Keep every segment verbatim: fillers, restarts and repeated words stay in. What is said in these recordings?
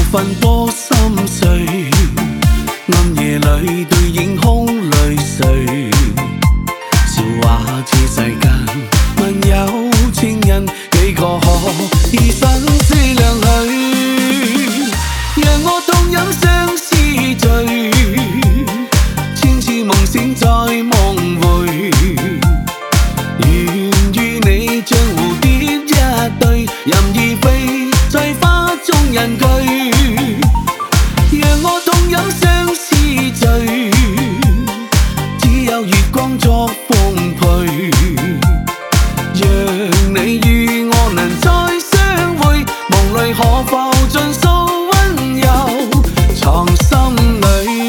分波心碎，暗夜里對影空淚垂。笑話似世間萬有情人，幾個可以生死兩許？讓我痛飲相思醉，千次夢醒再夢回。願與你像蝴蝶一對，任意飛在花中人居。讓我痛飲相思醉，只有月光作奉陪。讓你與我能再相會，夢裏可否盡訴溫柔藏心裏。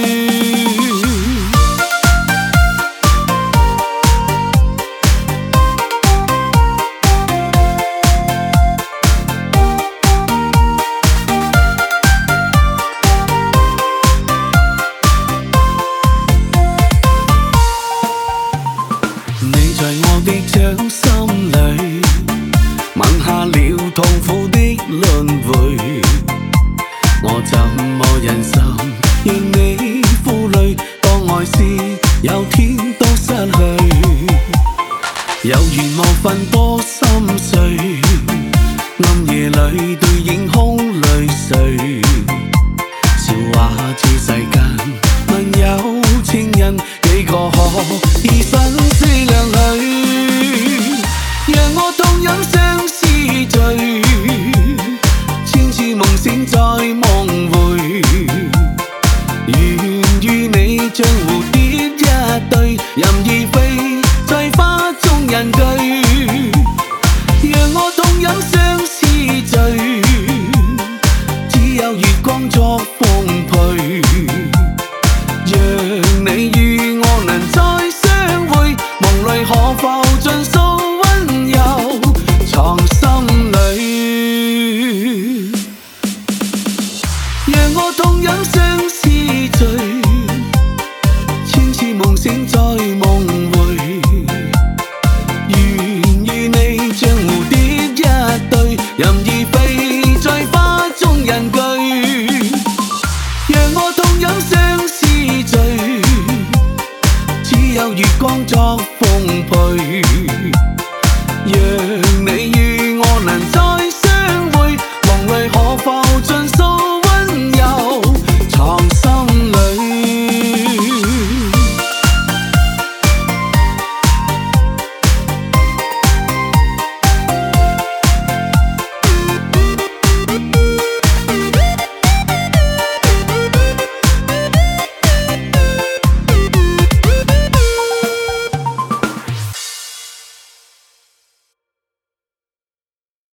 你在我的掌心裏吻下了痛苦的輪迴，我怎麼忍心讓你負累？當愛是有天都失去，有緣無分波心碎，暗夜裏對影空淚垂。笑話似世間萬有情人，幾個可以生死兩許？讓我痛飲相思醉，千次夢醒再夢回。願與你像蝴蝶一對，任意飛在花中人居。讓我痛飲相思醉，只有月光作奉陪。讓你與我能再相會，夢裏可否盡訴溫柔藏心裏。讓我痛飲相思醉，千次夢醒再夢回。願與你像蝴蝶一對，任意飛在花中人居。讓我痛飲相思醉，只有月光作奉陪。讓你與我能再